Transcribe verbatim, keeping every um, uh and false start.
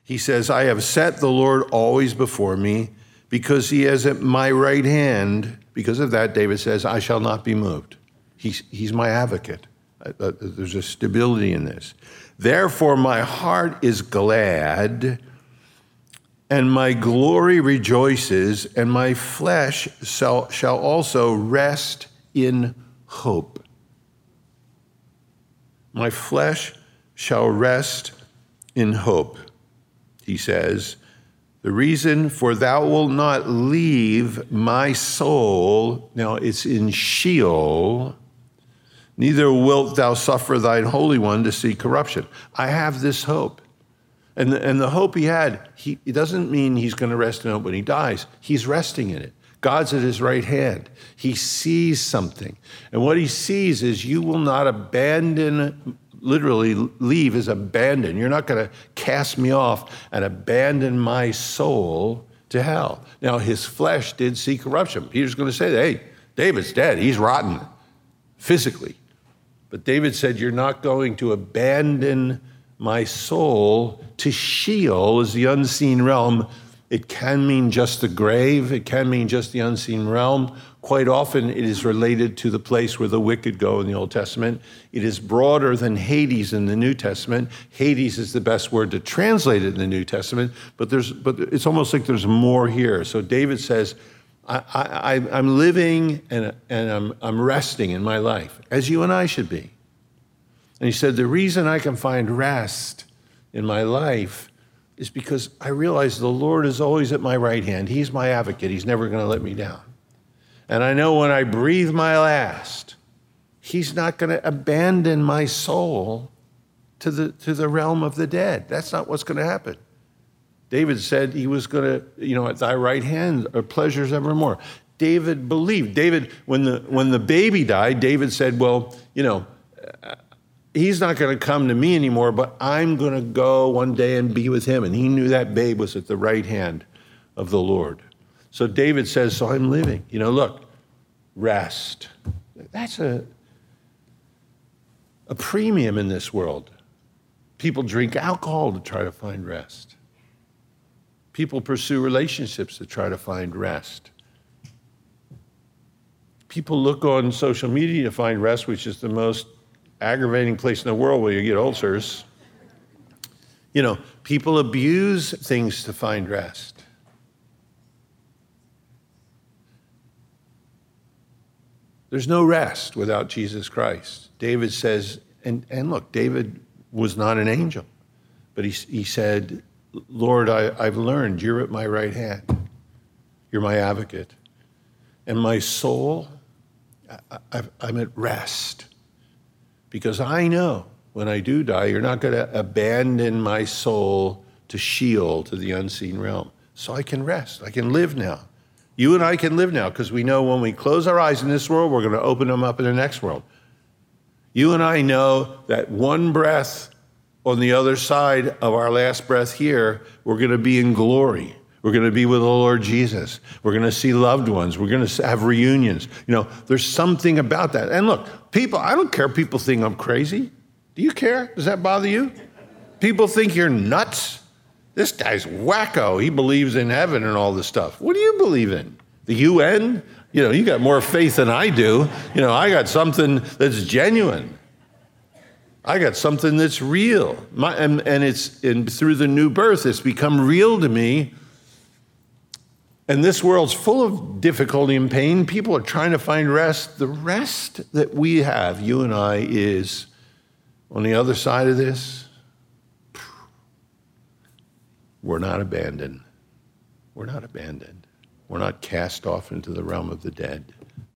He says, I have set the Lord always before me, because he is at my right hand. Because of that, David says, I shall not be moved. He's, he's my advocate. Uh, there's a stability in this. Therefore, my heart is glad, and my glory rejoices, and my flesh shall, shall also rest in hope. My flesh shall rest in hope, he says. The reason, for thou wilt not leave my soul, now it's in Sheol, neither wilt thou suffer thine Holy One to see corruption. I have this hope. And the, and the hope he had, he, it doesn't mean he's going to rest in hope when he dies. He's resting in it. God's at his right hand. He sees something. And what he sees is you will not abandon, literally leave is abandon. You're not going to cast me off and abandon my soul to hell. Now, his flesh did see corruption. Peter's going to say, hey, David's dead. He's rotten physically. But David said, you're not going to abandon my soul to Sheol, is the unseen realm. It can mean just the grave. It can mean just the unseen realm. Quite often, it is related to the place where the wicked go in the Old Testament. It is broader than Hades in the New Testament. Hades is the best word to translate it in the New Testament, but there's, but it's almost like there's more here. So David says, I, I, I'm living and, and I'm, I'm resting in my life, as you and I should be. And he said, the reason I can find rest in my life is because I realize the Lord is always at my right hand. He's my advocate. He's never going to let me down. And I know when I breathe my last, he's not going to abandon my soul to the, to the realm of the dead. That's not what's going to happen. David said he was going to, you know, at thy right hand are pleasures evermore. David believed. David, when the, when the baby died, David said, well, you know, he's not going to come to me anymore, but I'm going to go one day and be with him. And he knew that babe was at the right hand of the Lord. So David says, so I'm living. You know, look, rest. That's a, a premium in this world. People drink alcohol to try to find rest. People pursue relationships to try to find rest. People look on social media to find rest, which is the most aggravating place in the world where you get ulcers. You know, people abuse things to find rest. There's no rest without Jesus Christ. David says, and, and look, David was not an angel, but he, he said, Lord, I, I've learned you're at my right hand. You're my advocate. And my soul, I, I, I'm at rest. Because I know when I do die, you're not going to abandon my soul to Sheol, to the unseen realm. So I can rest. I can live now. You and I can live now because we know when we close our eyes in this world, we're going to open them up in the next world. You and I know that one breath on the other side of our last breath here, we're going to be in glory. We're going to be with the Lord Jesus. We're going to see loved ones. We're going to have reunions. You know, there's something about that. And look, people, I don't care if people think I'm crazy. Do you care? Does that bother you? People think you're nuts. This guy's wacko. He believes in heaven and all this stuff. What do you believe in? The U N? You know, you got more faith than I do. You know, I got something that's genuine. I got something that's real. My, and, and it's and through the new birth, it's become real to me. And this world's full of difficulty and pain. People are trying to find rest. The rest that we have, you and I, is on the other side of this. We're not abandoned. We're not abandoned. We're not cast off into the realm of the dead.